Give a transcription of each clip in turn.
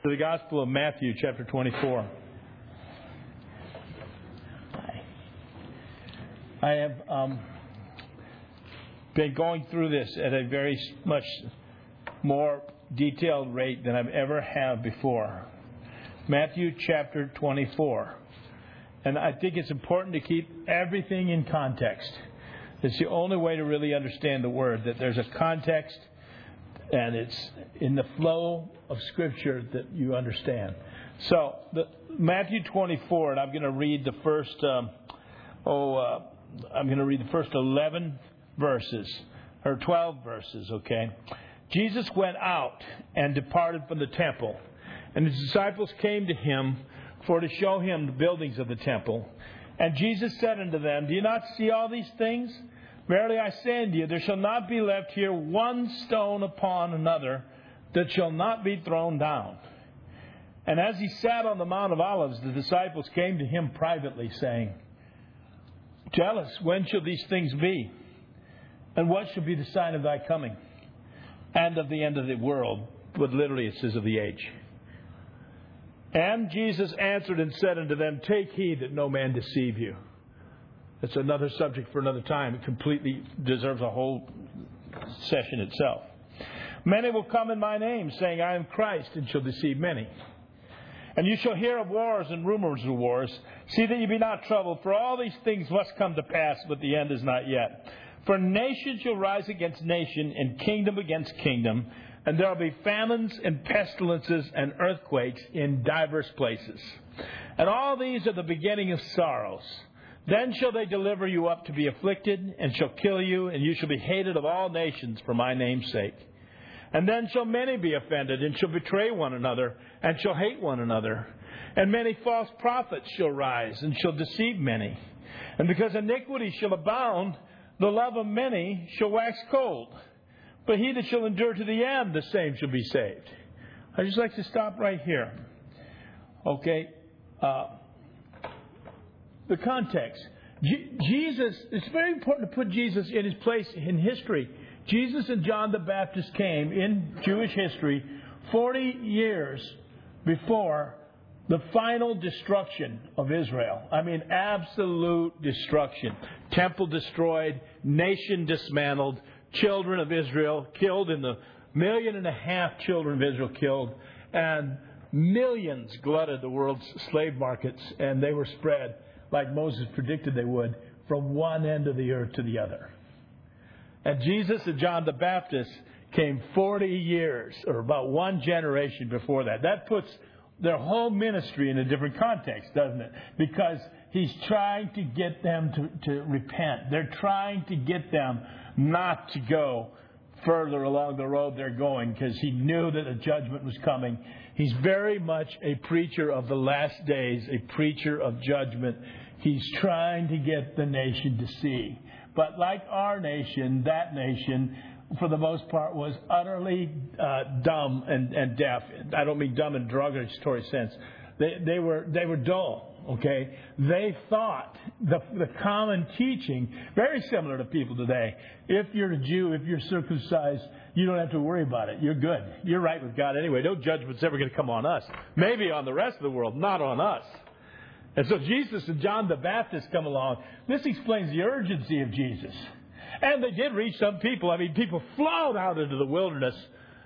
The Gospel of Matthew, chapter 24. I have been going through this at a very much more detailed rate than I've ever had before. Matthew chapter 24. And I think it's important to keep everything in context. It's the only way to really understand the Word, that there's a context and it's in the flow of Scripture that you understand. So, Matthew 24, and I'm going to read the first, 11 verses, or 12 verses, okay? Jesus went out and departed from the temple, and his disciples came to him for to show him the buildings of the temple. And Jesus said unto them, Do you not see all these things? Verily I say unto you, there shall not be left here one stone upon another that shall not be thrown down. And as he sat on the Mount of Olives, the disciples came to him privately, saying, Tell us, when shall these things be? And what shall be the sign of thy coming? And of the end of the world. But literally it says of the age. And Jesus answered and said unto them, Take heed that no man deceive you. It's another subject for another time. It completely deserves a whole session itself. Many will come in my name, saying, I am Christ, and shall deceive many. And you shall hear of wars and rumors of wars. See that you be not troubled, for all these things must come to pass, but the end is not yet. For nation shall rise against nation, and kingdom against kingdom, and there will be famines and pestilences and earthquakes in divers places. And all these are the beginning of sorrows. Then shall they deliver you up to be afflicted, and shall kill you, and you shall be hated of all nations for my name's sake. And then shall many be offended, and shall betray one another, and shall hate one another. And many false prophets shall rise, and shall deceive many. And because iniquity shall abound, the love of many shall wax cold. But he that shall endure to the end, the same shall be saved. I'd just like to stop right here. Okay. The context. Jesus, it's very important to put Jesus in his place in history. Jesus and John the Baptist came in Jewish history 40 years before the final destruction of Israel. I mean, absolute destruction. Temple destroyed, nation dismantled, children of Israel killed, in the 1.5 million children of Israel killed, and millions glutted the world's slave markets, and they were spread, like Moses predicted they would, from one end of the earth to the other. And Jesus and John the Baptist came 40 years, or about one generation before that. That puts their whole ministry in a different context, doesn't it? Because he's trying to get them to repent. They're trying to get them not to go further along the road they're going, because he knew that a judgment was coming. He's very much a preacher of the last days, a preacher of judgment. He's trying to get the nation to see. But like our nation, that nation, for the most part, was utterly dumb and deaf. I don't mean dumb in a derogatory sense. They were dull. Okay, they thought the common teaching, very similar to people today. If you're a Jew, if you're circumcised, you don't have to worry about it. You're good. You're right with God anyway. No judgment's ever going to come on us. Maybe on the rest of the world, not on us. And so Jesus and John the Baptist come along. This explains the urgency of Jesus. And they did reach some people. I mean, people flowed out into the wilderness.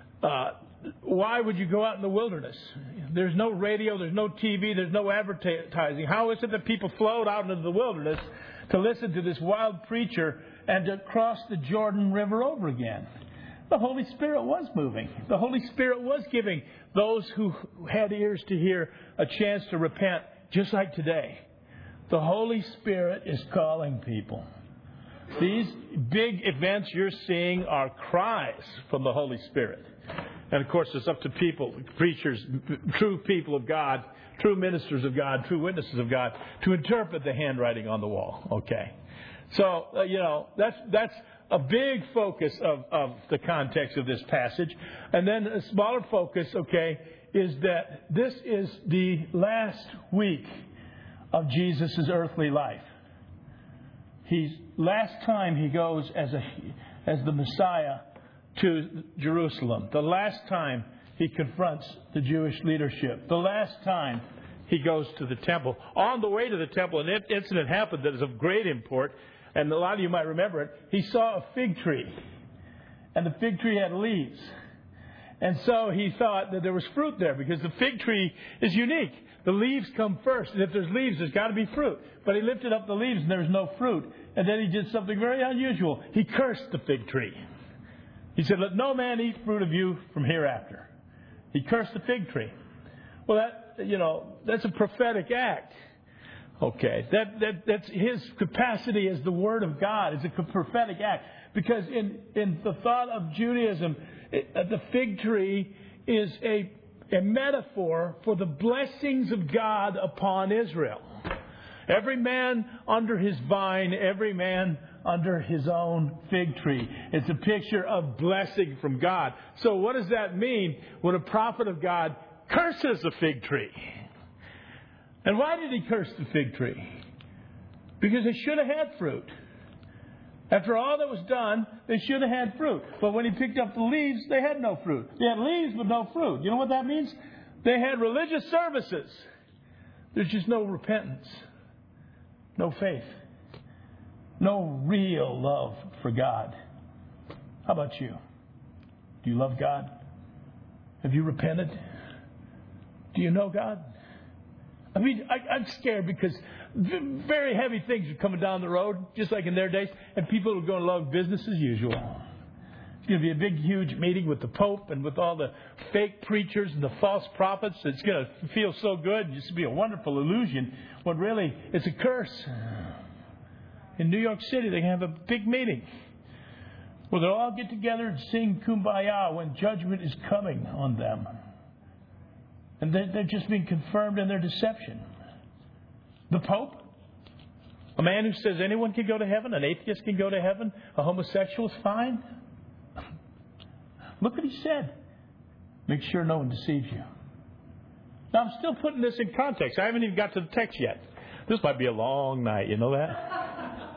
Why would you go out in the wilderness? There's no radio, there's no TV, there's no advertising. How is it that people flowed out into the wilderness to listen to this wild preacher and to cross the Jordan River over again? The Holy Spirit was moving. The Holy Spirit was giving those who had ears to hear a chance to repent, just like today. The Holy Spirit is calling people. These big events you're seeing are cries from the Holy Spirit. And, of course, it's up to people, preachers, true people of God, true ministers of God, true witnesses of God, to interpret the handwriting on the wall. Okay. So, that's a big focus of the context of this passage. And then a smaller focus, okay, is that this is the last week of Jesus' earthly life. Last time he goes as the Messiah to Jerusalem. The last time he confronts the Jewish leadership. The last time he goes to the temple. On the way to the temple, an incident happened that is of great import, and a lot of you might remember it. He saw a fig tree, and the fig tree had leaves. And so he thought that there was fruit there because the fig tree is unique. The leaves come first, and if there's leaves, there's got to be fruit. But he lifted up the leaves, and there was no fruit. And then he did something very unusual. He cursed the fig tree. He said, "Let no man eat fruit of you from hereafter." He cursed the fig tree. Well, that's a prophetic act. Okay, that's his capacity as the Word of God. It's a prophetic act. Because in the thought of Judaism, the fig tree is a metaphor for the blessings of God upon Israel. Every man under his vine, every man under his own fig tree. It's a picture of blessing from God. So what does that mean when a prophet of God curses a fig tree? And why did he curse the fig tree? Because they should have had fruit. After all that was done, they should have had fruit. But when he picked up the leaves, they had no fruit. They had leaves but no fruit. You know what that means? They had religious services. There's just no repentance. No faith. No real love for God. How about you? Do you love God? Have you repented? Do you know God? I mean, I'm scared because very heavy things are coming down the road, just like in their days, and people are going to love business as usual. It's going to be a big, huge meeting with the Pope and with all the fake preachers and the false prophets. It's going to feel so good. It's going to be a wonderful illusion, when really it's a curse. In New York City, they have a big meeting where they'll all get together and sing Kumbaya when judgment is coming on them. And they're just being confirmed in their deception. The Pope, a man who says anyone can go to heaven, an atheist can go to heaven, a homosexual is fine. Look what he said. Make sure no one deceives you. Now, I'm still putting this in context. I haven't even got to the text yet. This might be a long night, you know that?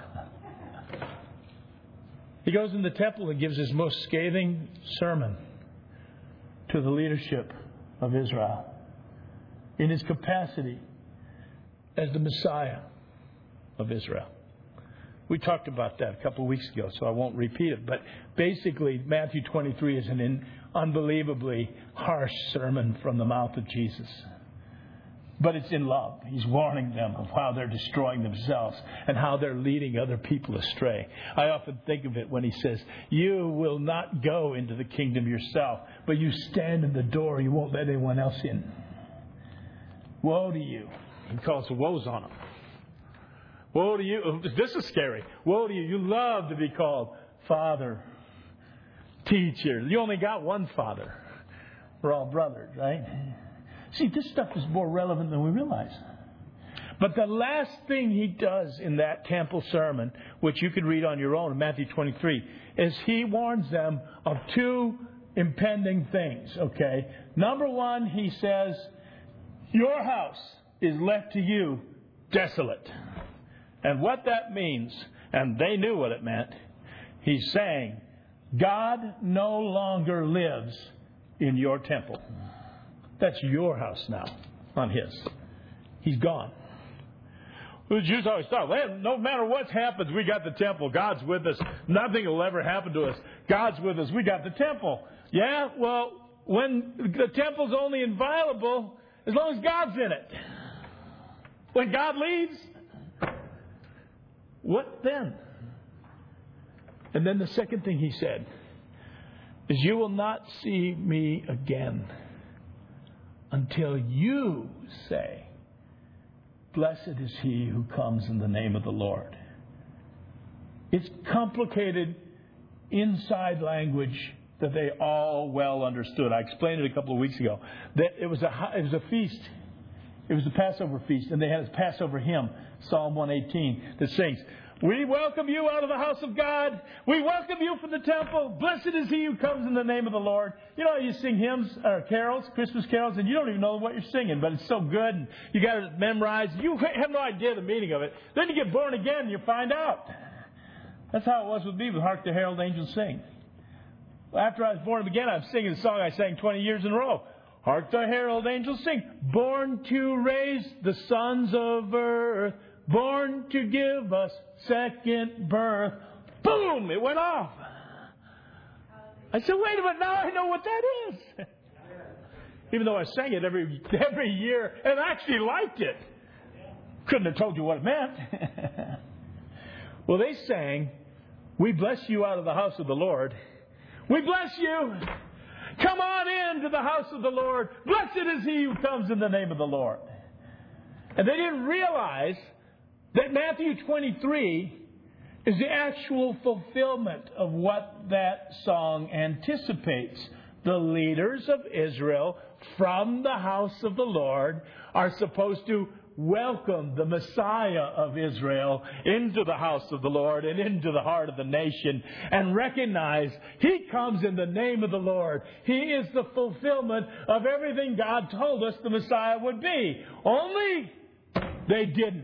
He goes in the temple and gives his most scathing sermon to the leadership of Israel in his capacity as the Messiah of Israel. We talked about that a couple of weeks ago, so I won't repeat it. But basically, Matthew 23 is an unbelievably harsh sermon from the mouth of Jesus. But it's in love. He's warning them of how they're destroying themselves and how they're leading other people astray. I often think of it when he says, "You will not go into the kingdom yourself, but you stand in the door. You won't let anyone else in. Woe to you." He calls the woes on them. Woe to you. This is scary. Woe to you. You love to be called Father, Teacher. You only got one Father. We're all brothers, right? See, this stuff is more relevant than we realize. But the last thing he does in that temple sermon, which you can read on your own in Matthew 23, is he warns them of two impending things, okay? Number one, he says, your house is left to you desolate. And what that means, and they knew what it meant, he's saying, God no longer lives in your temple. That's your house now, not his. He's gone. The Jews always thought, well, no matter what happens, we got the temple. God's with us. Nothing will ever happen to us. God's with us. We got the temple. Yeah, well, when the temple's only inviolable as long as God's in it. When God leaves, what then? And then the second thing he said is, you will not see me again until you say, blessed is he who comes in the name of the Lord. It's complicated inside language that they all well understood. I explained it a couple of weeks ago. That it was a feast. It was the Passover feast, and they had a Passover hymn, Psalm 118, that sings, we welcome you out of the house of God. We welcome you from the temple. Blessed is he who comes in the name of the Lord. You know, you sing hymns or carols, Christmas carols, and you don't even know what you're singing, but it's so good. And you got it memorized. You have no idea the meaning of it. Then you get born again and you find out. That's how it was with me with Hark the Herald Angels Sing. After I was born again, I'm singing the song I sang 20 years in a row. Hark the herald angels sing. Born to raise the sons of earth. Born to give us second birth. Boom! It went off. I said, wait a minute, now I know what that is. Even though I sang it every year and actually liked it. Couldn't have told you what it meant. Well, they sang, we bless you out of the house of the Lord. We bless you. Come on into the house of the Lord. Blessed is he who comes in the name of the Lord. And they didn't realize that Matthew 23 is the actual fulfillment of what that song anticipates. The leaders of Israel from the house of the Lord are supposed to welcome the Messiah of Israel into the house of the Lord and into the heart of the nation and recognize he comes in the name of the Lord. He is the fulfillment of everything God told us the Messiah would be. Only they didn't.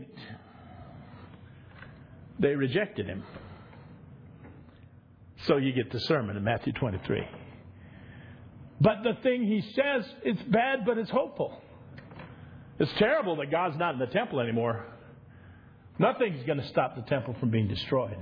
They rejected him. So you get the sermon in Matthew 23. But the thing he says, it's bad, but it's hopeful. It's terrible that God's not in the temple anymore. Nothing's going to stop the temple from being destroyed.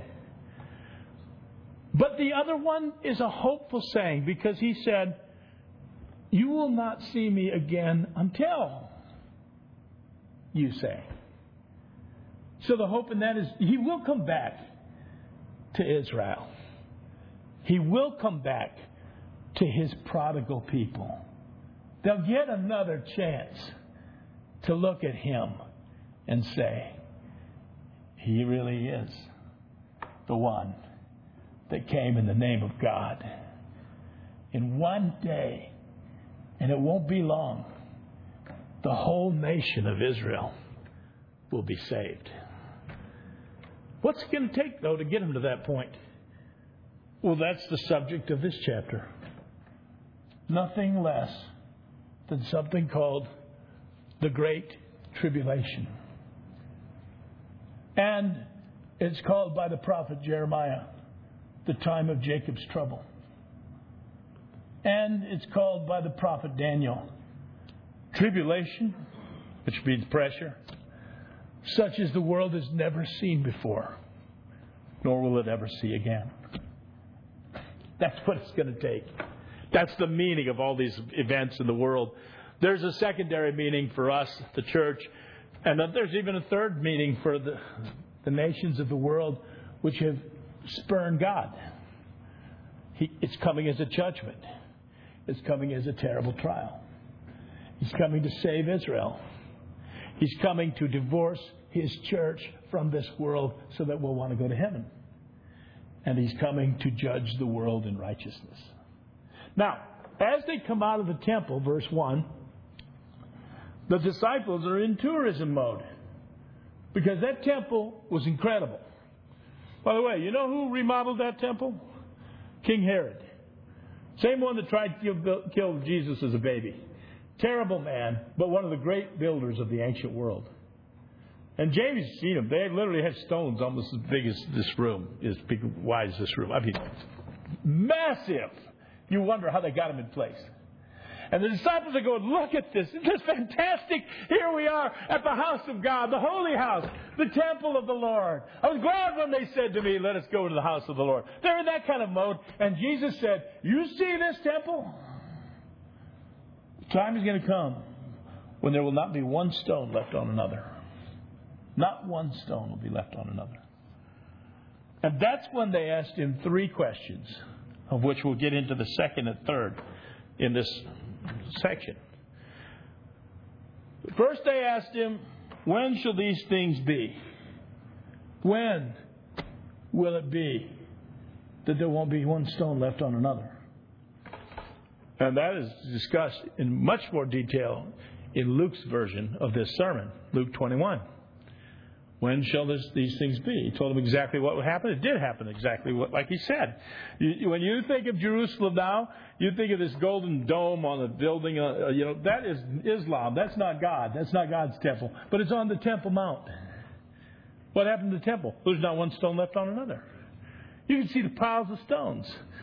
But the other one is a hopeful saying because he said, you will not see me again until you say. So the hope in that is he will come back to Israel. He will come back to his prodigal people. They'll get another chance to look at him and say, he really is the one that came in the name of God. In one day, and it won't be long, the whole nation of Israel will be saved. What's it going to take, though, to get them to that point? Well, that's the subject of this chapter. Nothing less than something called the Great Tribulation. And it's called by the prophet Jeremiah the time of Jacob's trouble. And it's called by the prophet Daniel tribulation, which means pressure, such as the world has never seen before, nor will it ever see again. That's what it's going to take. That's the meaning of all these events in the world. There's a secondary meaning for us, the church, and there's even a third meaning for the nations of the world which have spurned God. It's coming as a judgment. It's coming as a terrible trial. He's coming to save Israel. He's coming to divorce his church from this world so that we'll want to go to heaven. And he's coming to judge the world in righteousness. Now, as they come out of the temple, verse 1, the disciples are in tourism mode because that temple was incredible. By the way, you know who remodeled that temple? King Herod. Same one that tried to kill Jesus as a baby. Terrible man, but one of the great builders of the ancient world. And Jamie's seen them. They literally had stones almost as big as this room. As big, wide as this room. I mean, massive. You wonder how they got them in place. And the disciples are going, look at this. Isn't this fantastic? Here we are at the house of God, the holy house, the temple of the Lord. I was glad when they said to me, let us go to the house of the Lord. They're in that kind of mode. And Jesus said, you see this temple? The time is going to come when there will not be one stone left on another. Not one stone will be left on another. And that's when they asked him 3 questions, of which we'll get into the second and third in this section. First they asked him, when shall these things be? When will it be that there won't be one stone left on another? And that is discussed in much more detail in Luke's version of this sermon, Luke 21. When shall these things be? He told them exactly what would happen. It did happen exactly like he said. When you think of Jerusalem now, you think of this golden dome on the building. That is Islam. That's not God. That's not God's temple. But it's on the Temple Mount. What happened to the temple? There's not one stone left on another. You can see the piles of stones.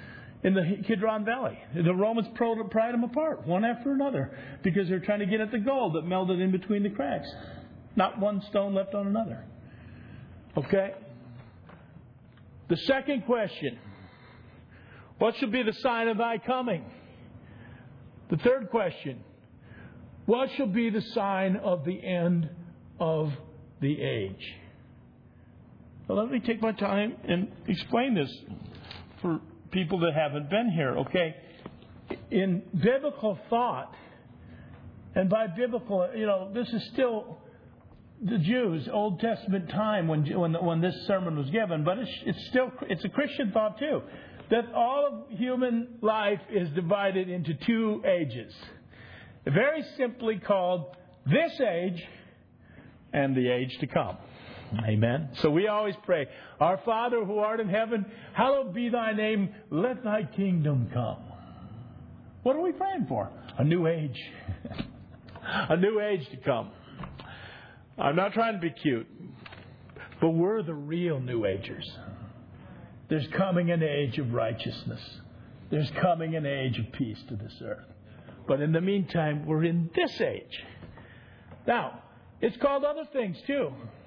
in the Kidron Valley. The Romans pried them apart, one after another, because they're trying to get at the gold that melted in between the cracks. Not one stone left on another. Okay? The second question, what shall be the sign of thy coming? The third question, what shall be the sign of the end of the age? Well, let me take my time and explain this for people that haven't been here, okay? In biblical thought, and by biblical, this is still the Jews, Old Testament time when this sermon was given, but it's a Christian thought too, that all of human life is divided into two ages, very simply called this age and the age to come. Amen. So we always pray, Our Father who art in heaven, hallowed be thy name, let thy kingdom come. What are we praying for? A new age. A new age to come. I'm not trying to be cute, but we're the real New Agers. There's coming an age of righteousness. There's coming an age of peace to this earth. But in the meantime, we're in this age. Now, it's called other things too.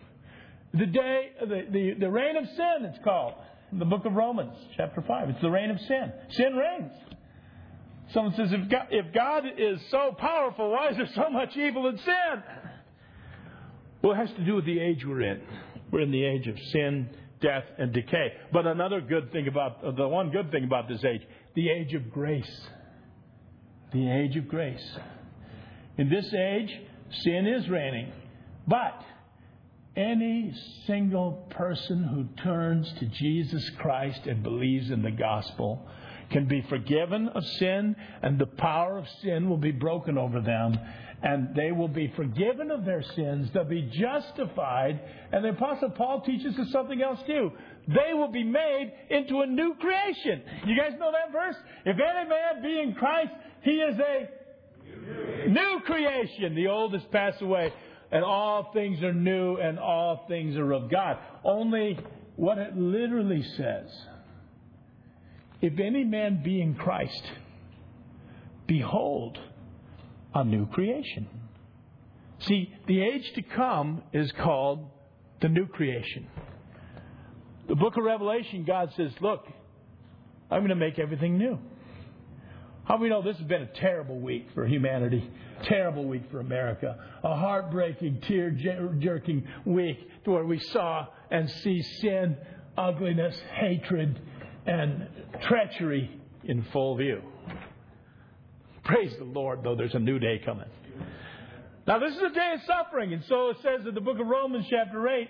The reign of sin, it's called. In the book of Romans, chapter 5. It's the reign of sin. Sin reigns. Someone says, if God is so powerful, why is there so much evil and sin? Well, it has to do with the age we're in. We're in the age of sin, death, and decay. But the one good thing about this age, the age of grace. The age of grace. In this age, sin is reigning. But any single person who turns to Jesus Christ and believes in the gospel can be forgiven of sin, and the power of sin will be broken over them, and they will be forgiven of their sins. They'll be justified, and the Apostle Paul teaches us something else too. They will be made into a new creation. You guys know that verse? If any man be in Christ, he is a new creation. The old has passed away, and all things are new, and all things are of God. Only what it literally says, if any man be in Christ, behold, a new creation. See, the age to come is called the new creation. The book of Revelation, God says, look, I'm going to make everything new. How many know this has been a terrible week for humanity? Terrible week for America. A heartbreaking, tear-jerking week where we saw and see sin, ugliness, hatred, and treachery in full view. Praise the Lord, though, there's a new day coming. Now, this is a day of suffering, and so it says in the book of Romans, chapter 8.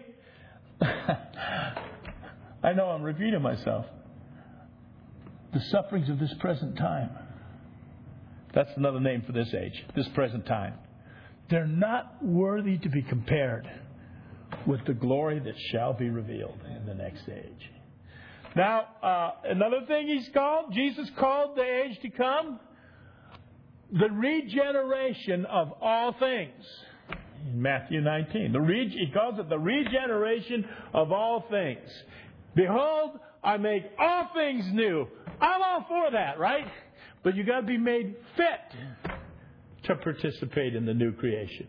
I know I'm repeating myself. The sufferings of this present time. That's another name for this age, this present time. They're not worthy to be compared with the glory that shall be revealed in the next age. Now, another thing Jesus called the age to come, the regeneration of all things. In Matthew 19. He calls it the regeneration of all things. Behold, I make all things new. I'm all for that, right? But you got to be made fit to participate in the new creation.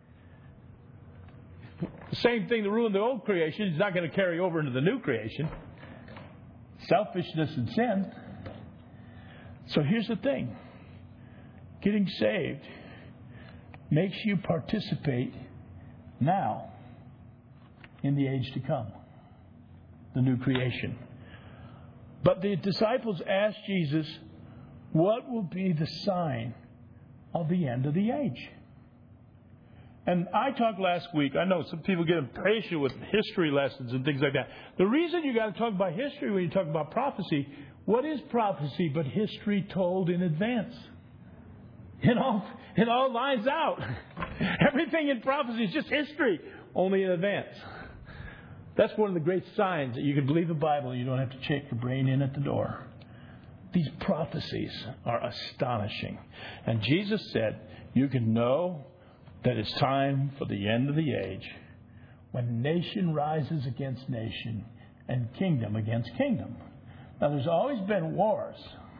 The same thing that ruined the old creation is not going to carry over into the new creation. Selfishness and sin. So here's the thing. Getting saved makes you participate now in the age to come. The new creation. But the disciples asked Jesus, what will be the sign of the end of the age? And I talked last week, I know some people get impatient with history lessons and things like that. The reason you got to talk about history when you talk about prophecy, what is prophecy but history told in advance? It all lines out. Everything in prophecy is just history, only in advance. That's one of the great signs that you can believe the Bible and you don't have to check your brain in at the door. These prophecies are astonishing. And Jesus said, you can know that it's time for the end of the age when nation rises against nation and kingdom against kingdom. Now, there's always been wars.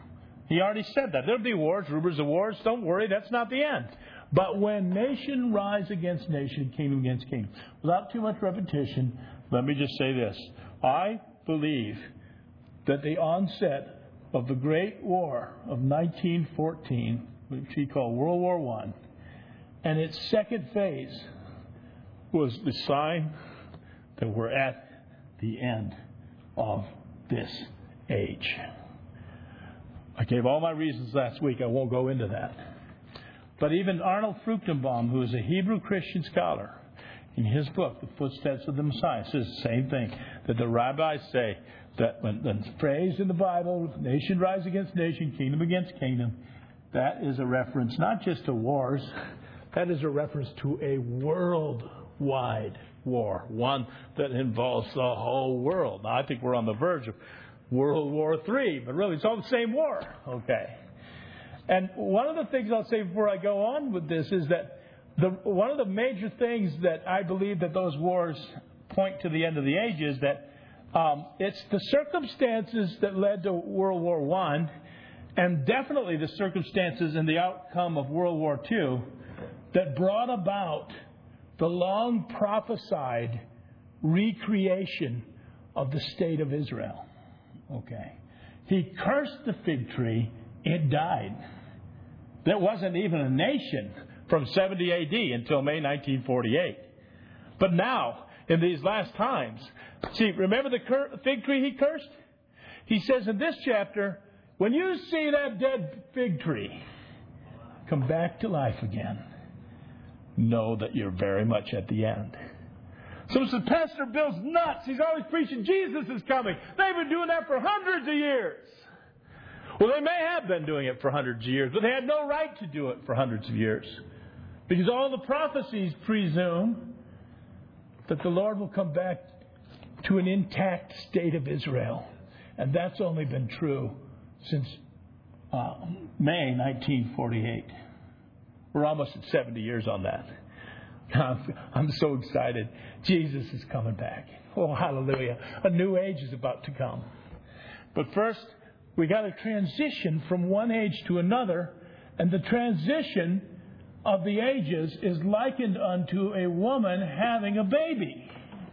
He already said that. There'll be wars, rumors of wars. Don't worry, that's not the end. But when nation rise against nation, kingdom against kingdom. Without too much repetition, let me just say this. I believe that the onset of the Great War of 1914, which he called World War I, and its second phase was the sign that we're at the end of this age. I gave all my reasons last week. I won't go into that. But even Arnold Fruchtenbaum, who is a Hebrew Christian scholar, in his book, The Footsteps of the Messiah, says the same thing, that the rabbis say that when the phrase in the Bible, nation rise against nation, kingdom against kingdom, that is a reference not just to wars, that is a reference to a worldwide war, one that involves the whole world. Now, I think we're on the verge of World War III, but really it's all the same war. Okay. And one of the things I'll say before I go on with this is that one of the major things that I believe that those wars point to the end of the age is that it's the circumstances that led to World War I, and definitely the circumstances in the outcome of World War II that brought about the long prophesied recreation of the state of Israel. Okay. He cursed the fig tree, it died. There wasn't even a nation from 70 A.D. until May 1948. But now, in these last times, see, remember the fig tree he cursed? He says in this chapter, when you see that dead fig tree come back to life again, know that you're very much at the end. Someone says, Pastor Bill's nuts. He's always preaching Jesus is coming. They've been doing that for hundreds of years. Well, they may have been doing it for hundreds of years, but they had no right to do it for hundreds of years. Because all the prophecies presume that the Lord will come back to an intact state of Israel. And that's only been true since May 1948. We're almost at 70 years on that. I'm so excited. Jesus is coming back. Oh, hallelujah. A new age is about to come. But first, we got to transition from one age to another. And the transition of the ages is likened unto a woman having a baby.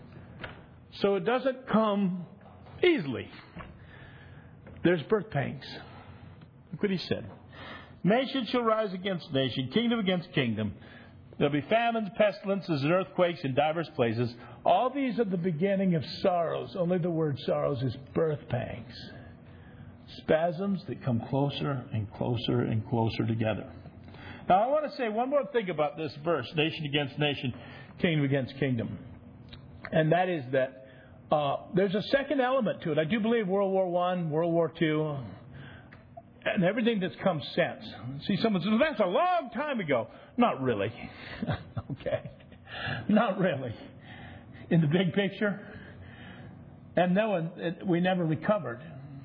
So it doesn't come easily. There's birth pangs. Look what he said. Nation shall rise against nation, kingdom against kingdom. There'll be famines, pestilences, and earthquakes in divers places. All these are the beginning of sorrows. Only the word sorrows is birth pangs. Spasms that come closer and closer and closer together. Now, I want to say one more thing about this verse, nation against nation, kingdom against kingdom. And that is that there's a second element to it. I do believe World War I, World War II, and everything that's come since. See, someone says, well, that's a long time ago. Not really. Okay. Not really. In the big picture. And we never recovered.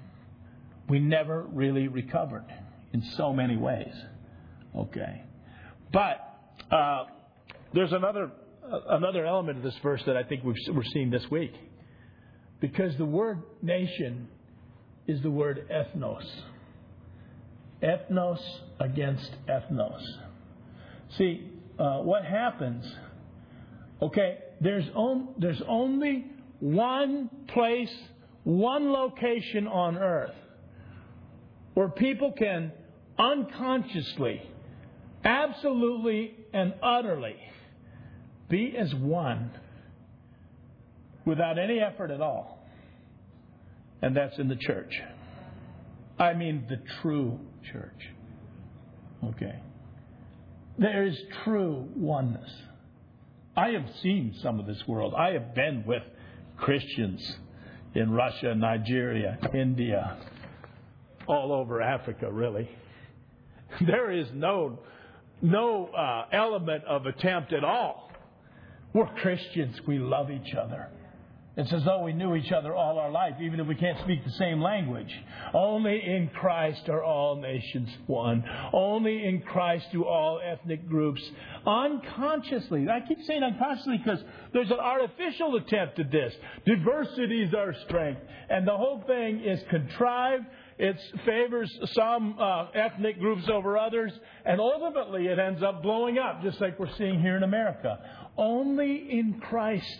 We never really recovered in so many ways. Okay. But there's another element of this verse that I think we're seeing this week. Because the word nation is the word ethnos. Ethnos against ethnos. See, what happens, okay, there's only one place, one location on earth where people can unconsciously, absolutely and utterly be as one without any effort at all. And that's in the church. I mean the true church. Okay. There is true oneness. I have seen some of this world. I have been with Christians in Russia, Nigeria, India, all over Africa, really. There is no element of attempt at all. We're Christians. We love each other. It's as though we knew each other all our life, even if we can't speak the same language. Only in Christ are all nations one. Only in Christ do all ethnic groups unconsciously. I keep saying unconsciously because there's an artificial attempt at this. Diversity is our strength. And the whole thing is contrived it favors some ethnic groups over others, and ultimately it ends up blowing up, just like we're seeing here in America. Only in Christ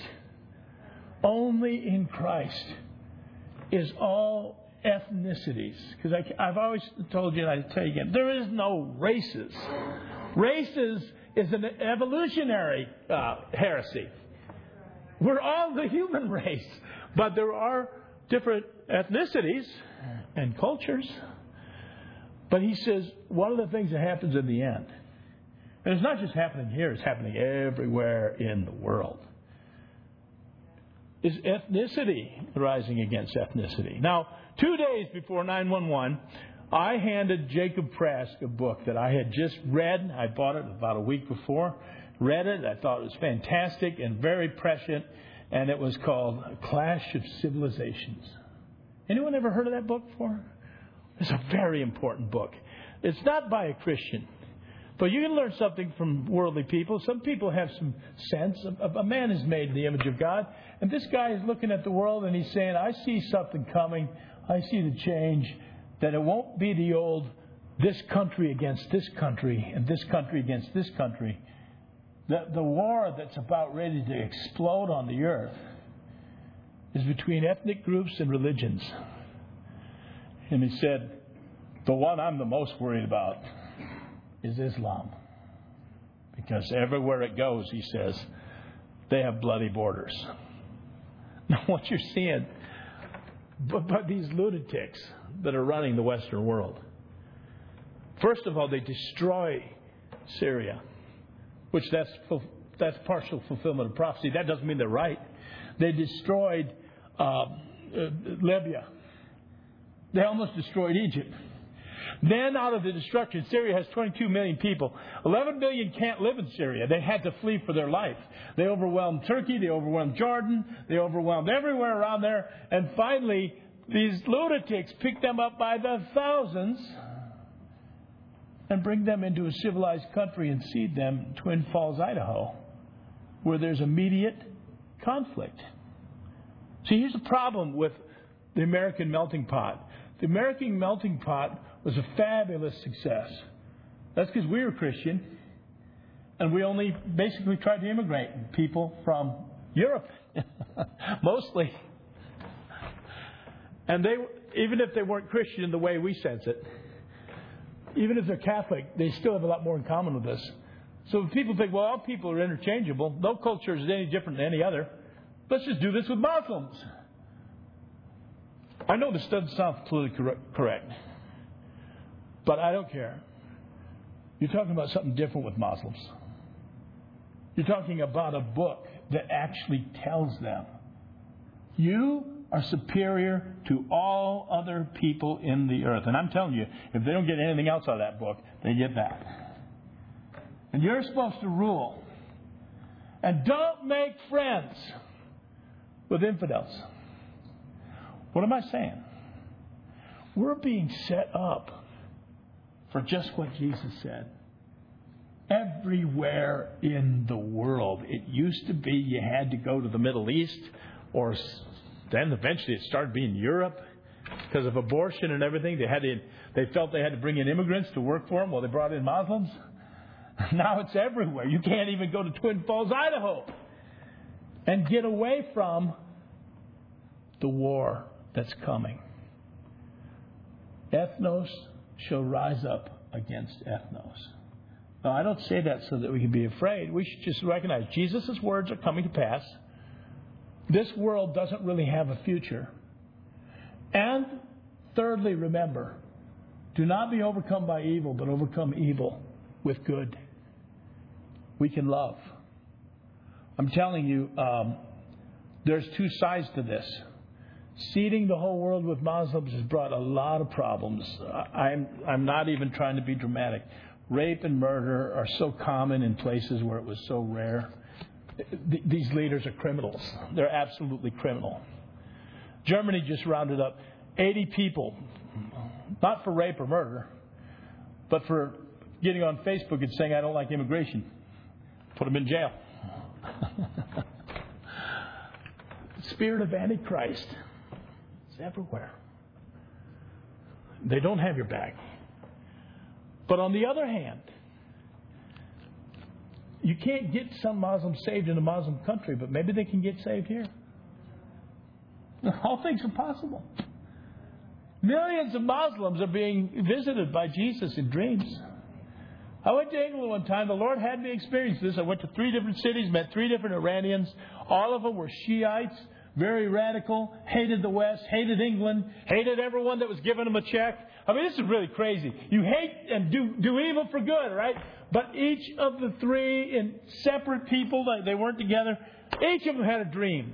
is all ethnicities. Because I've always told you, and I tell you again, there is no races. Races is an evolutionary heresy. We're all the human race. But there are different ethnicities and cultures. But he says one of the things that happens in the end, and it's not just happening here, it's happening everywhere in the world, is ethnicity rising against ethnicity. Now, 2 days before 9/11, I handed Jacob Prask a book that I had just read. I bought it about a week before. Read it. I thought it was fantastic and very prescient. And it was called Clash of Civilizations. Anyone ever heard of that book before? It's a very important book. It's not by a Christian. But you can learn something from worldly people. Some people have some sense. A man is made in the image of God. And this guy is looking at the world and he's saying, I see something coming. I see the change. That it won't be the old this country against this country and this country against this country. The war that's about ready to explode on the earth is between ethnic groups and religions. And he said, the one I'm the most worried about is Islam. Because everywhere it goes, he says, they have bloody borders. Now what you're seeing, but these lunatics that are running the Western world, first of all, they destroy Syria. Which that's partial fulfillment of prophecy. That doesn't mean they're right. They destroyed Libya. They almost destroyed Egypt. Then out of the destruction, Syria has 22 million people. 11 million can't live in Syria. They had to flee for their life. They overwhelmed Turkey. They overwhelmed Jordan. They overwhelmed everywhere around there. And finally, these lunatics picked them up by the thousands and bring them into a civilized country and seed them in Twin Falls, Idaho, where there's immediate conflict. See, here's the problem with the American melting pot. The American melting pot was a fabulous success. That's because we were Christian, and we only basically tried to immigrate people from Europe, mostly. And they, even if they weren't Christian in the way we sense it, even if they're Catholic, they still have a lot more in common with us. So if people think, well, all people are interchangeable, no culture is any different than any other, let's just do this with Muslims. I know this doesn't sound politically correct, but I don't care. You're talking about something different with Muslims. You're talking about a book that actually tells them, you are superior to all other people in the earth. And I'm telling you, if they don't get anything else out of that book, they get that. And you're supposed to rule. And don't make friends with infidels. What am I saying? We're being set up for just what Jesus said. Everywhere in the world. It used to be you had to go to the Middle East, or then eventually it started being Europe because of abortion and everything. They felt they had to bring in immigrants to work for them. Well, they brought in Muslims. Now it's everywhere. You can't even go to Twin Falls, Idaho and get away from the war that's coming. Ethnos shall rise up against ethnos. Now, I don't say that so that we can be afraid. We should just recognize Jesus' words are coming to pass. This world doesn't really have a future. And thirdly, remember, do not be overcome by evil, but overcome evil with good. We can love. I'm telling you, there's two sides to this. Seeding the whole world with Muslims has brought a lot of problems. I'm not even trying to be dramatic. Rape and murder are so common in places where it was so rare. These leaders are criminals. They're absolutely criminal. Germany just rounded up 80 people, not for rape or murder, but for getting on Facebook and saying, I don't like immigration. Put them in jail. The spirit of Antichrist is everywhere. They don't have your back. But on the other hand, you can't get some Muslims saved in a Muslim country, but maybe they can get saved here. All things are possible. Millions of Muslims are being visited by Jesus in dreams. I went to England one time. The Lord had me experience this. I went to 3 different cities, met 3 different Iranians. All of them were Shiites, very radical, hated the West, hated England, hated everyone that was giving them a check. I mean, this is really crazy. You hate and do evil for good, right? But each of the 3 in separate people, they weren't together, each of them had a dream.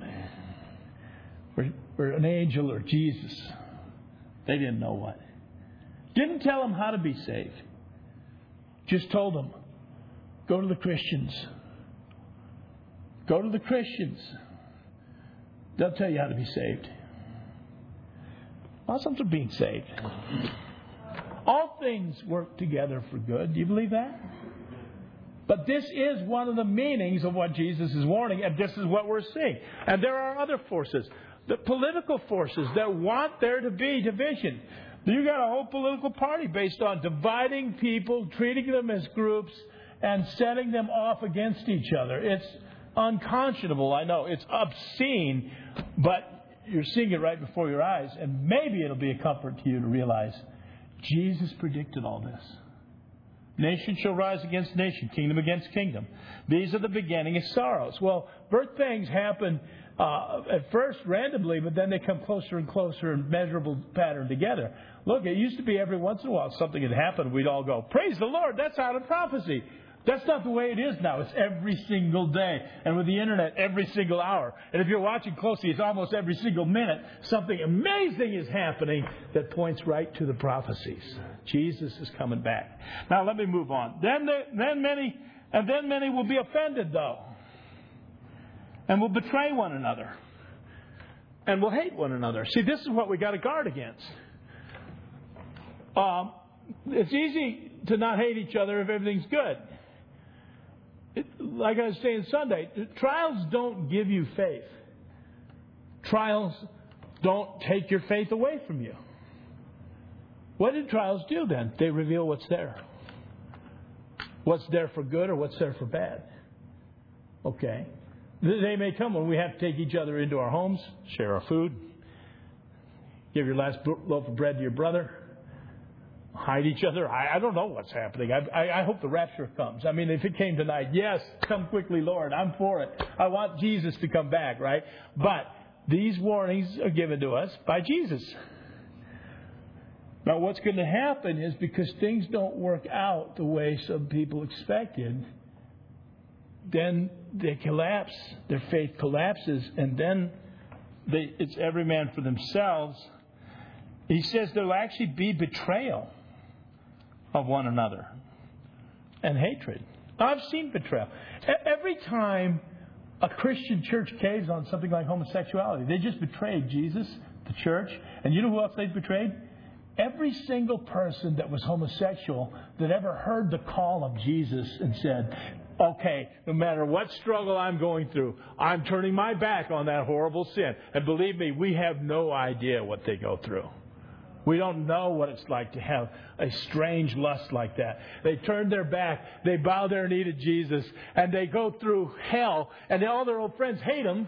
Or an angel or Jesus. They didn't know what. Didn't tell them how to be saved. Just told them, go to the Christians. Go to the Christians. They'll tell you how to be saved. Muslims are being saved. All things work together for good. Do you believe that? But this is one of the meanings of what Jesus is warning, and this is what we're seeing. And there are other forces, the political forces that want there to be division. You got a whole political party based on dividing people, treating them as groups, and setting them off against each other. It's unconscionable, I know. It's obscene, but you're seeing it right before your eyes. And maybe it'll be a comfort to you to realize Jesus predicted all this. Nation shall rise against nation, kingdom against kingdom. These are the beginning of sorrows. Well, birth things happen at first randomly, but then they come closer and closer in measurable pattern together. Look, it used to be every once in a while something had happened, we'd all go, praise the Lord, that's out of prophecy. That's not the way it is now. It's every single day. And with the internet, every single hour. And if you're watching closely, it's almost every single minute. Something amazing is happening that points right to the prophecies. Jesus is coming back. Now let me move on. Then many will be offended, though. And will betray one another. And will hate one another. See, this is what we got to guard against. It's easy to not hate each other if everything's good. Like I was saying Sunday, trials don't give you faith. Trials don't take your faith away from you. What did trials do then? They reveal what's there. What's there for good or what's there for bad. Okay. They may come when we have to take each other into our homes, share our food, give your last loaf of bread to your brother, hide each other. I don't know what's happening. I hope the rapture comes. I mean, if it came tonight, yes, come quickly, Lord. I'm for it. I want Jesus to come back, right? But these warnings are given to us by Jesus. Now, what's going to happen is because things don't work out the way some people expected, then they collapse. Their faith collapses, and then it's every man for themselves. He says there will actually be betrayal of one another and hatred. I've seen betrayal. Every time a Christian church caves on something like homosexuality, they just betrayed Jesus, the church, and you know who else they betrayed? Every single person that was homosexual that ever heard the call of Jesus and said, okay, no matter what struggle I'm going through, I'm turning my back on that horrible sin. And believe me, we have no idea what they go through. We don't know what it's like to have a strange lust like that. They turn their back, they bow their knee to Jesus, and they go through hell, and all their old friends hate them.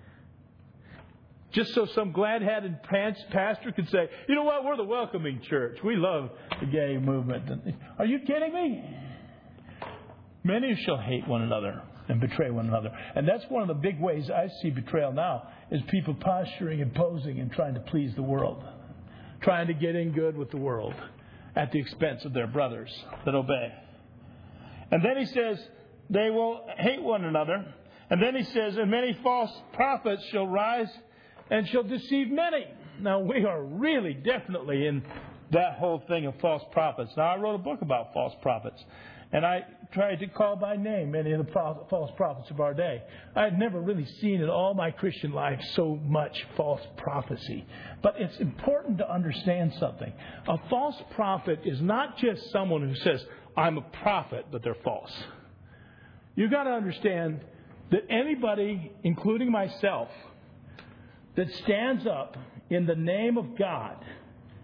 Just so some glad-headed pastor could say, you know what, we're the welcoming church. We love the gay movement. Are you kidding me? Many shall hate one another and betray one another. And that's one of the big ways I see betrayal now, is people posturing and posing and trying to please the world. Trying to get in good with the world at the expense of their brothers that obey. And then he says, they will hate one another. And then he says, and many false prophets shall rise and shall deceive many. Now, we are really definitely in that whole thing of false prophets. Now, I wrote a book about false prophets. And I tried to call by name many of the false prophets of our day. I had never really seen in all my Christian life so much false prophecy. But it's important to understand something. A false prophet is not just someone who says, I'm a prophet, but they're false. You've got to understand that anybody, including myself, that stands up in the name of God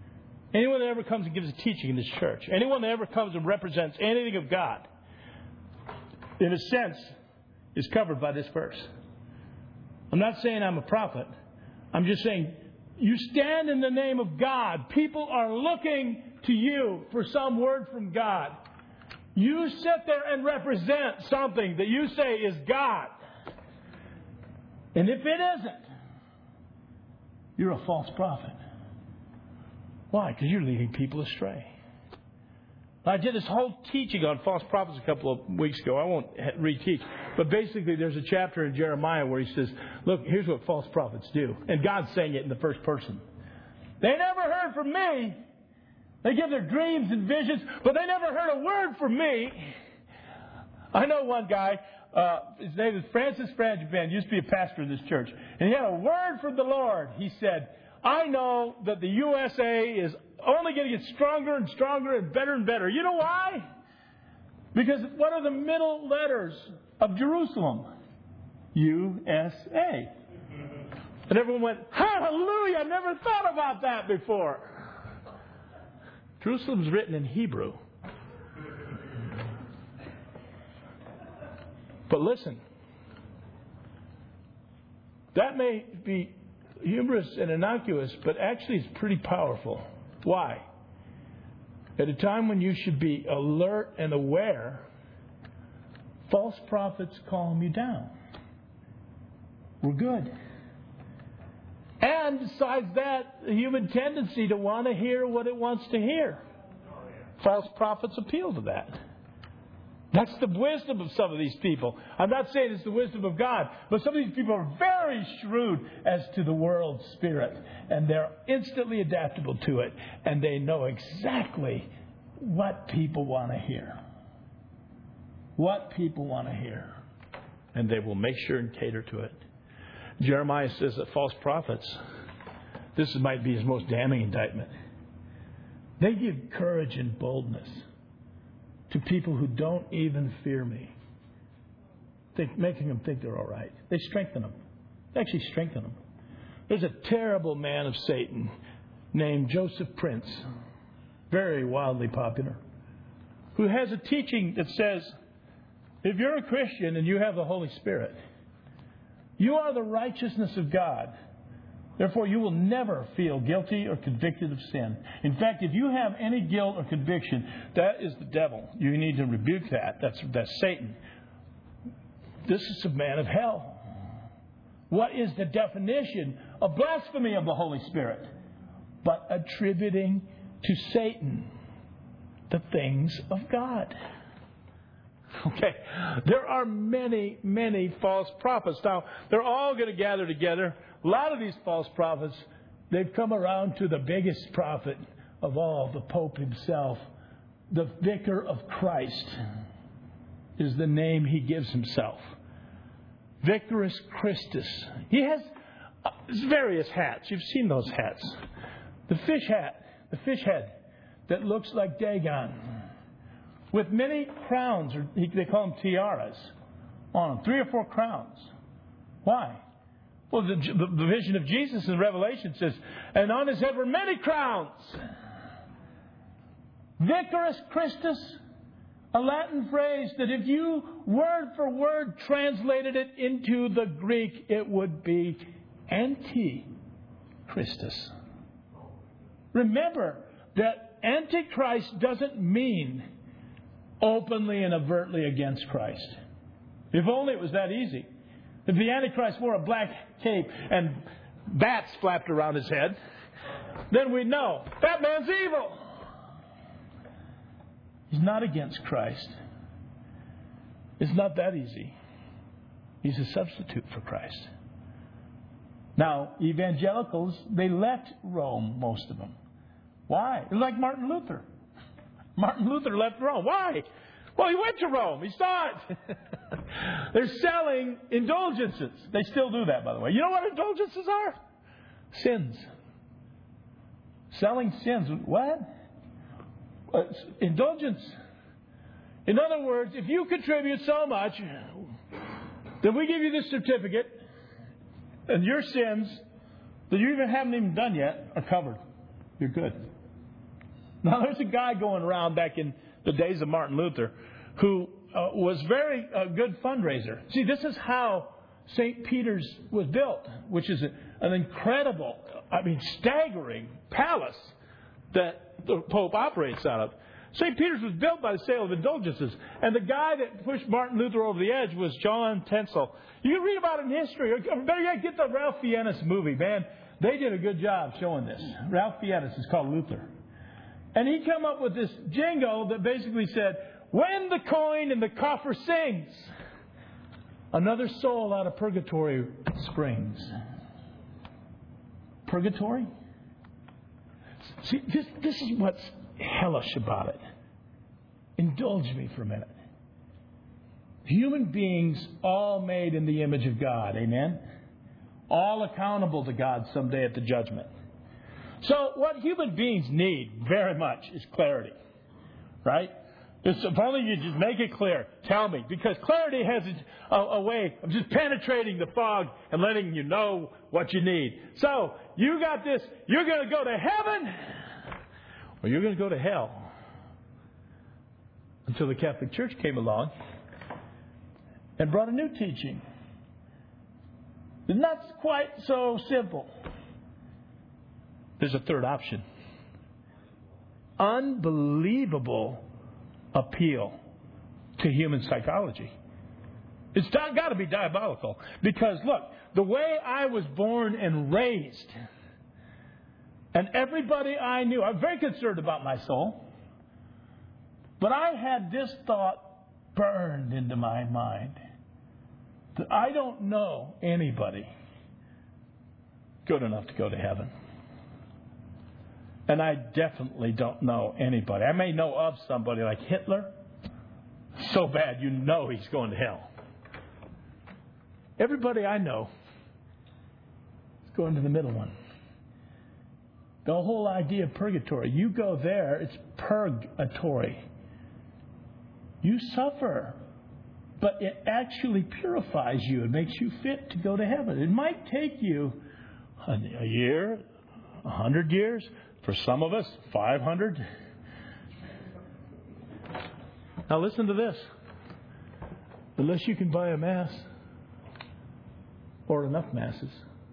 Anyone that ever comes and gives a teaching in this church, anyone that ever comes and represents anything of God, in a sense, is covered by this verse. I'm not saying I'm a prophet. I'm just saying you stand in the name of God. People are looking to you for some word from God. You sit there and represent something that you say is God. And if it isn't, you're a false prophet. Why? Because you're leading people astray. I did this whole teaching on false prophets a couple of weeks ago. I won't reteach. But basically, there's a chapter in Jeremiah where he says, look, here's what false prophets do. And God's saying it in the first person. They never heard from me. They give their dreams and visions, but they never heard a word from me. I know one guy, his name is Francis Frangipane, used to be a pastor in this church. And he had a word from the Lord. He said, I know that the USA is only going to get stronger and stronger and better. You know why? Because what are the middle letters of Jerusalem? USA. And everyone went, hallelujah, I never thought about that before. Jerusalem's written in Hebrew. But listen, that may be humorous and innocuous, but actually it's pretty powerful. Why? At a time when you should be alert and aware, false prophets calm you down. We're good. And besides that, the human tendency to want to hear what it wants to hear. False prophets appeal to that. That's the wisdom of some of these people. I'm not saying it's the wisdom of God, but some of these people are very shrewd as to the world's spirit. And they're instantly adaptable to it. And they know exactly what people want to hear. What people want to hear. And they will make sure and cater to it. Jeremiah says that false prophets, this might be his most damning indictment. They give courage and boldness to people who don't even fear me, making them think they're all right. They strengthen them. They actually strengthen them. There's a terrible man of Satan named Joseph Prince, very wildly popular, who has a teaching that says, if you're a Christian and you have the Holy Spirit, you are the righteousness of God. Therefore, you will never feel guilty or convicted of sin. In fact, if you have any guilt or conviction, that is the devil. You need to rebuke that. That's Satan. This is a man of hell. What is the definition of blasphemy of the Holy Spirit? But attributing to Satan the things of God. Okay, there are many, many false prophets. Now, they're all going to gather together. A lot of these false prophets, they've come around to the biggest prophet of all, the Pope himself. The Vicar of Christ is the name he gives himself. Vicarus Christus. He has various hats. You've seen those hats. The fish hat, the fish head that looks like Dagon, with many crowns, or they call them tiaras, on them, 3 or 4 crowns. Why? Well, the vision of Jesus in Revelation says, and on his head were many crowns. Vicarus Christus, a Latin phrase that if you word for word translated it into the Greek, it would be Anti-Christus. Remember that Antichrist doesn't mean openly and overtly against Christ. If only it was that easy. If the Antichrist wore a black cape and bats flapped around his head, then we'd know that man's evil. He's not against Christ. It's not that easy. He's a substitute for Christ. Now, evangelicals, they left Rome, most of them. Why? They're like Martin Luther. Martin Luther left Rome. Why? Well, he went to Rome. He saw it. They're selling indulgences. They still do that, by the way. You know what indulgences are? Sins. Selling sins. What? Indulgence. In other words, if you contribute so much, then we give you this certificate, and your sins that you even haven't even done yet are covered. You're good. Now, there's a guy going around back in the days of Martin Luther who was very good fundraiser. See, this is how St. Peter's was built, which is an incredible, staggering palace that the Pope operates out of. St. Peter's was built by the sale of indulgences. And the guy that pushed Martin Luther over the edge was John Tetzel. You can read about it in history. Or better yet, get the Ralph Fiennes movie, man. They did a good job showing this. Ralph Fiennes is called Luther. And he came up with this jingle that basically said, when the coin in the coffer sings, another soul out of purgatory springs. Purgatory? See, this is what's hellish about it. Indulge me for a minute. Human beings all made in the image of God. Amen? All accountable to God someday at the judgment. So what human beings need very much is clarity. Right? If only you just make it clear. Tell me. Because clarity has a way of just penetrating the fog and letting you know what you need. So, you got this. You're going to go to heaven or you're going to go to hell. Until the Catholic Church came along and brought a new teaching. It's not quite so simple. There's a third option. Unbelievable appeal to human psychology. It's got to be diabolical. Because, look, the way I was born and raised, and everybody I knew, I'm very concerned about my soul, but I had this thought burned into my mind that I don't know anybody good enough to go to heaven. And I definitely don't know anybody. I may know of somebody like Hitler. So bad you know he's going to hell. Everybody I know is going to the middle one. The whole idea of purgatory. You go there, it's purgatory. You suffer. But it actually purifies you and makes you fit to go to heaven. It might take you a year, 100 years. For some of us, 500. Now listen to this. Unless you can buy a mass or enough masses,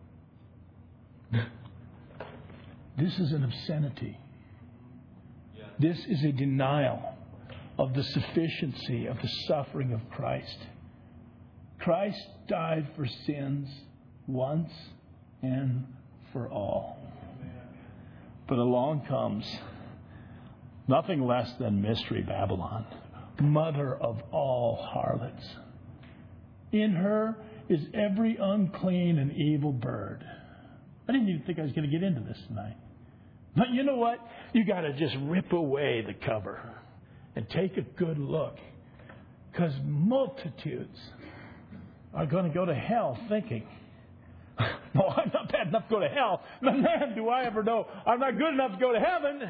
this is an obscenity. This is a denial of the sufficiency of the suffering of Christ. Christ died for sins once and for all. But along comes nothing less than Mystery Babylon, mother of all harlots. In her is every unclean and evil bird. I didn't even think I was going to get into this tonight. But you know what? You got to just rip away the cover and take a good look. Because multitudes are going to go to hell thinking, no, I'm not bad enough to go to hell. But man, do I ever know I'm not good enough to go to heaven.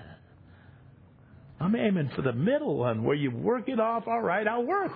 I'm aiming for the middle one where you work it off. All right, I'll work.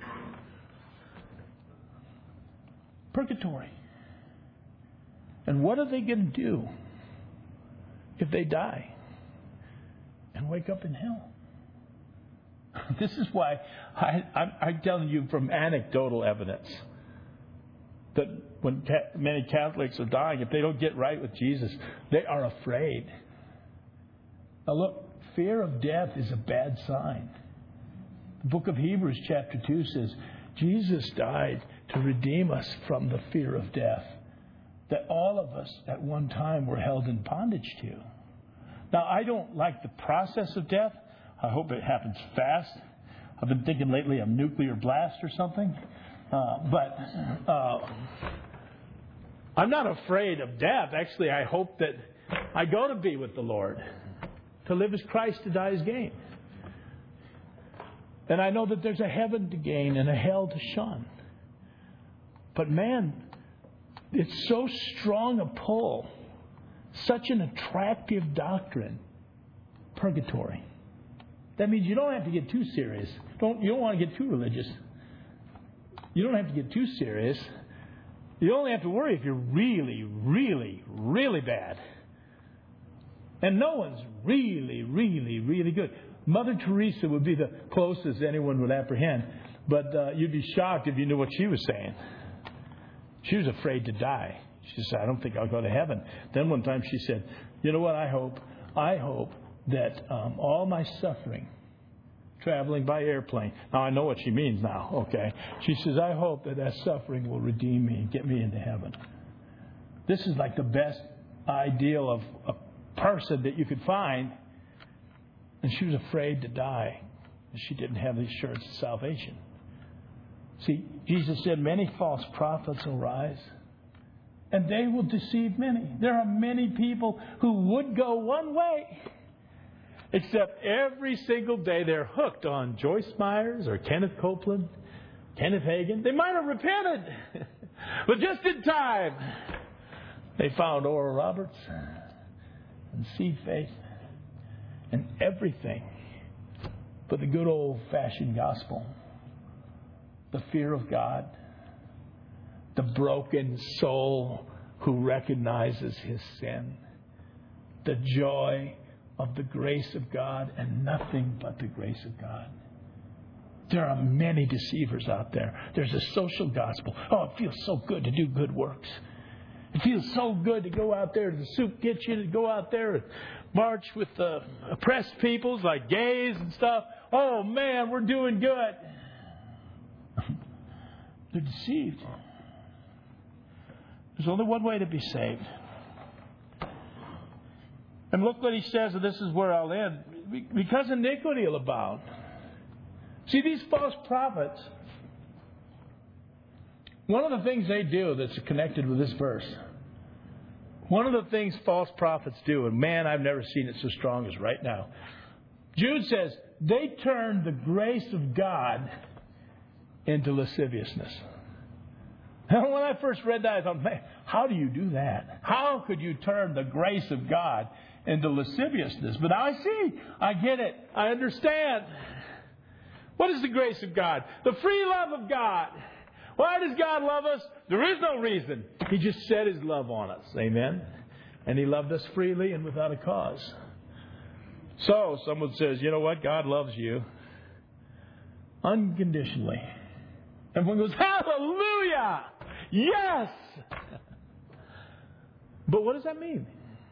Purgatory. And what are they going to do if they die and wake up in hell? This is why I'm telling you from anecdotal evidence that when many Catholics are dying, if they don't get right with Jesus, they are afraid. Now look, fear of death is a bad sign. The book of Hebrews chapter 2 says, Jesus died to redeem us from the fear of death that all of us at one time were held in bondage to. Now, I don't like the process of death. I hope it happens fast. I've been thinking lately of nuclear blast or something. But I'm not afraid of death. Actually, I hope that I go to be with the Lord. To live as Christ, to die as gain. And I know that there's a heaven to gain and a hell to shun. But man, it's so strong a pull. Such an attractive doctrine. Purgatory. That means you don't have to get too serious. You don't want to get too religious. You don't have to get too serious. You only have to worry if you're really, really, really bad. And no one's really, really, really good. Mother Teresa would be the closest anyone would apprehend. But you'd be shocked if you knew what she was saying. She was afraid to die. She said, I don't think I'll go to heaven. Then one time she said, you know what, I hope that all my suffering, traveling by airplane. Now, I know what she means now, okay? She says, I hope that suffering will redeem me and get me into heaven. This is like the best ideal of a person that you could find. And she was afraid to die. She didn't have the assurance of salvation. See, Jesus said, many false prophets will rise, and they will deceive many. There are many people who would go one way, except every single day they're hooked on Joyce Myers or Kenneth Copeland, Kenneth Hagin. They might have repented, but just in time, they found Oral Roberts and Seed Faith and everything but the good old-fashioned gospel. The fear of God, the broken soul who recognizes his sin, the joy of the grace of God and nothing but the grace of God. There are many deceivers out there. There's a social gospel. Oh, it feels so good to do good works. It feels so good to go out there to the soup kitchen, to go out there and march with the oppressed peoples like gays and stuff. Oh, man, we're doing good. They're deceived. There's only one way to be saved. And look what he says, and this is where I'll end. Because iniquity will abound. See, these false prophets, one of the things they do that's connected with this verse, one of the things false prophets do, and man, I've never seen it so strong as right now. Jude says, they turn the grace of God into lasciviousness. And when I first read that, I thought, man, how do you do that? How could you turn the grace of God into lasciviousness? But now I see. I get it. I understand. What is the grace of God? The free love of God. Why does God love us? There is no reason. He just set His love on us. Amen? And He loved us freely and without a cause. So, someone says, you know what? God loves you unconditionally. Everyone goes, hallelujah! Yes! But what does that mean?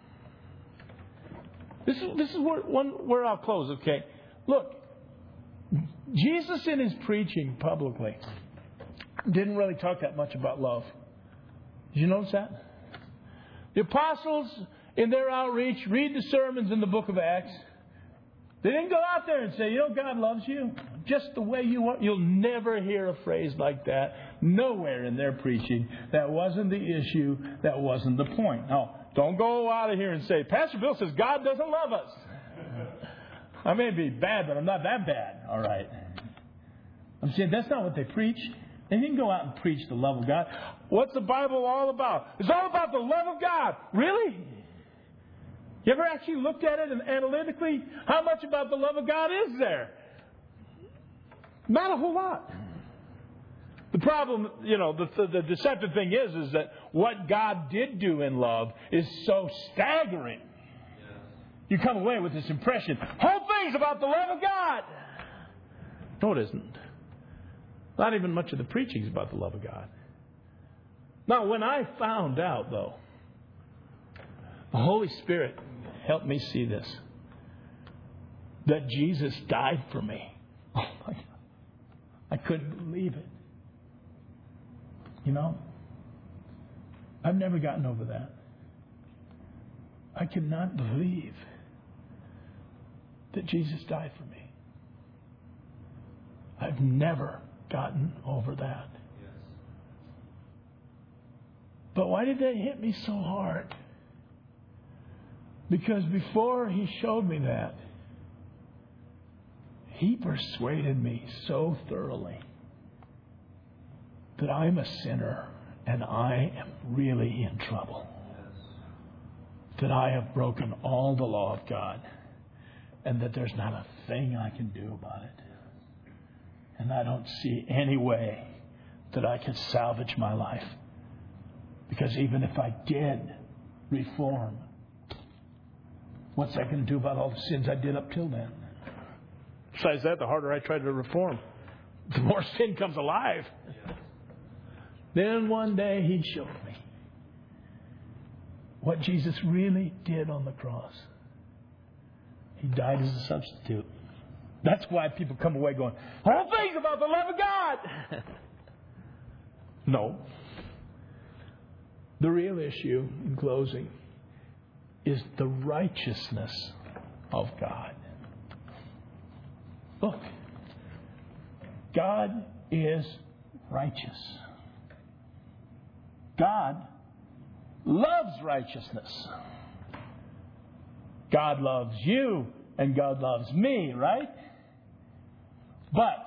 This is where I'll close, okay? Look, Jesus in His preaching publicly didn't really talk that much about love. Did you notice that? The apostles, in their outreach, read the sermons in the book of Acts. They didn't go out there and say, you know, God loves you just the way you are. You'll never hear a phrase like that. Nowhere in their preaching. That wasn't the issue. That wasn't the point. Now, don't go out of here and say, Pastor Bill says God doesn't love us. I may be bad, but I'm not that bad. All right. I'm saying that's not what they preached. They didn't go out and preach the love of God. What's the Bible all about? It's all about the love of God. Really? You ever actually looked at it and analytically? How much about the love of God is there? Not a whole lot. The problem, the deceptive thing is that what God did do in love is so staggering. You come away with this impression, whole thing's about the love of God. No, it isn't. Not even much of the preaching is about the love of God. Now, when I found out, though, the Holy Spirit helped me see this, that Jesus died for me. Oh, my God. I couldn't believe it. I've never gotten over that. I cannot believe that Jesus died for me. I've never gotten over that. Yes. But why did that hit me so hard? Because before He showed me that, He persuaded me so thoroughly that I'm a sinner and I am really in trouble. That I have broken all the law of God and that there's not a thing I can do about it. And I don't see any way that I could salvage my life. Because even if I did reform, What's that going to do about all the sins I did up till then? Besides that, the harder I try to reform, the more sin comes alive. Then one day He showed me what Jesus really did on the cross. He died as a substitute. That's why people come away going, whole thing's about the love of God. No. The real issue, in closing, is the righteousness of God. Look, God is righteous. God loves righteousness. God loves you and God loves me, right? But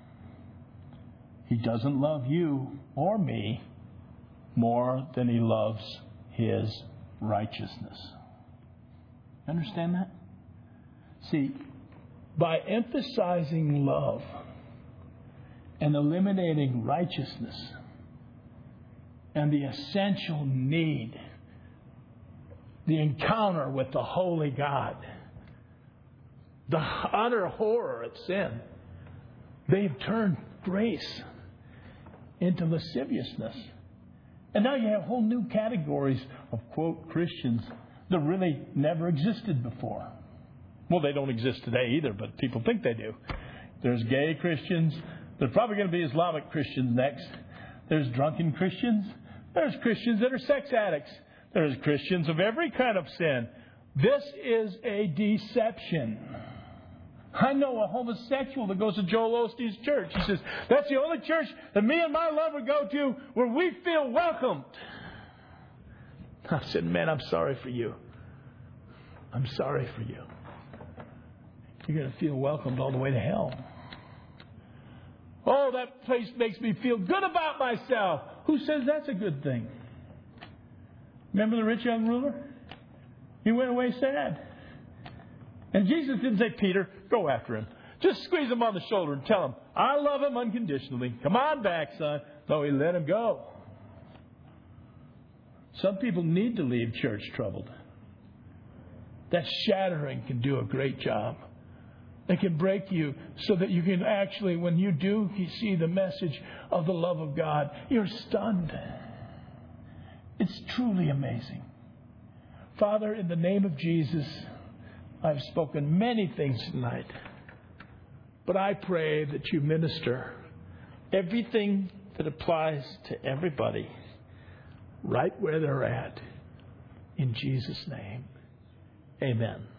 He doesn't love you or me more than He loves His righteousness. Understand that? See, by emphasizing love and eliminating righteousness and the essential need, the encounter with the holy God, the utter horror of sin, they've turned grace into lasciviousness. And now you have whole new categories of, quote, Christians that really never existed before. Well, they don't exist today either, but people think they do. There's gay Christians. There's probably going to be Islamic Christians next. There's drunken Christians. There's Christians that are sex addicts. There's Christians of every kind of sin. This is a deception. I know a homosexual that goes to Joel Osteen's church. He says, that's the only church that me and my lover go to where we feel welcomed. I said, man, I'm sorry for you. I'm sorry for you. You're going to feel welcomed all the way to hell. Oh, that place makes me feel good about myself. Who says that's a good thing? Remember the rich young ruler? He went away sad. And Jesus didn't say, Peter, go after him. Just squeeze him on the shoulder and tell him, I love him unconditionally. Come on back, son. No, He let him go. Some people need to leave church troubled. That shattering can do a great job. They can break you so that you can actually, when you do, you see the message of the love of God, you're stunned. It's truly amazing. Father, in the name of Jesus, I've spoken many things tonight. But I pray that you minister everything that applies to everybody right where they're at. In Jesus' name, amen.